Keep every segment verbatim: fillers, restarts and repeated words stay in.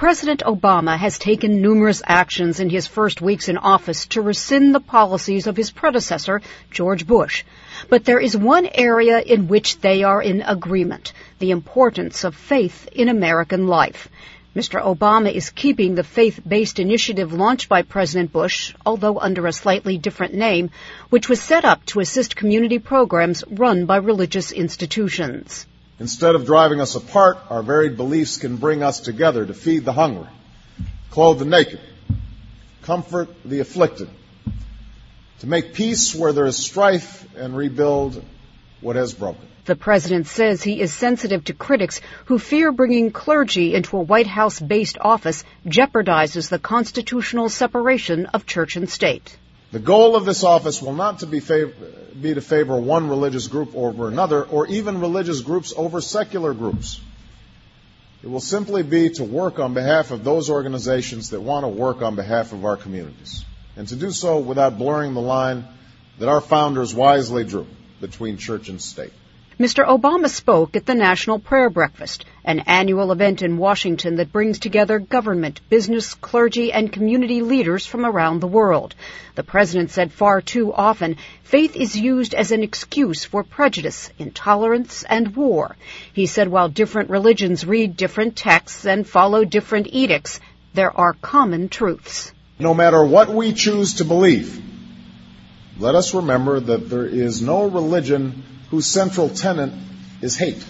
President Obama has taken numerous actions in his first weeks in office to rescind the policies of his predecessor, George Bush. But there is one area in which they are in agreement, the importance of faith in American life. Mister Obama is keeping the faith-based initiative launched by President Bush, although under a slightly different name, which was set up to assist community programs run by religious institutions. Instead of driving us apart, our varied beliefs can bring us together to feed the hungry, clothe the naked, comfort the afflicted, to make peace where there is strife and rebuild what has broken. The president says he is sensitive to critics who fear bringing clergy into a White House-based office jeopardizes the constitutional separation of church and state. The goal of this office will not to be, fav- be to favor one religious group over another, or even religious groups over secular groups. It will simply be to work on behalf of those organizations that want to work on behalf of our communities, and to do so without blurring the line that our founders wisely drew between church and state. Mister Obama spoke at the National Prayer Breakfast, an annual event in Washington that brings together government, business, clergy, and community leaders from around the world. The president said far too often, faith is used as an excuse for prejudice, intolerance, and war. He said while different religions read different texts and follow different edicts, there are common truths. No matter what we choose to believe, let us remember that there is no religion whose central tenet is hate.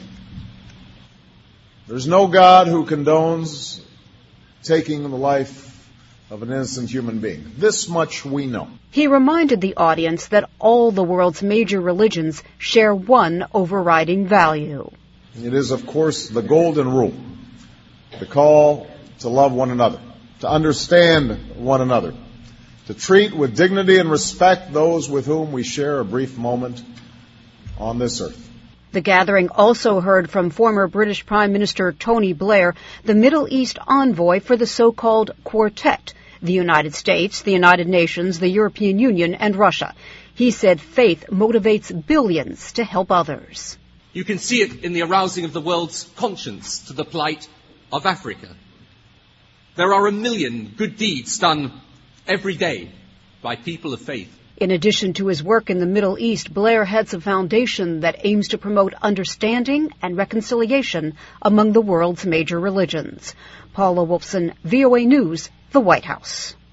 There's no God who condones taking the life of an innocent human being. This much we know. He reminded the audience that all the world's major religions share one overriding value. It is, of course, the golden rule, the call to love one another, to understand one another, to treat with dignity and respect those with whom we share a brief moment on this earth. The gathering also heard from former British Prime Minister Tony Blair, the Middle East envoy for the so-called Quartet, the United States, the United Nations, the European Union, and Russia. He said faith motivates billions to help others. You can see it in the arousing of the world's conscience to the plight of Africa. There are a million good deeds done every day by people of faith. In addition to his work in the Middle East, Blair heads a foundation that aims to promote understanding and reconciliation among the world's major religions. Paula Wolfson, V O A News, the White House.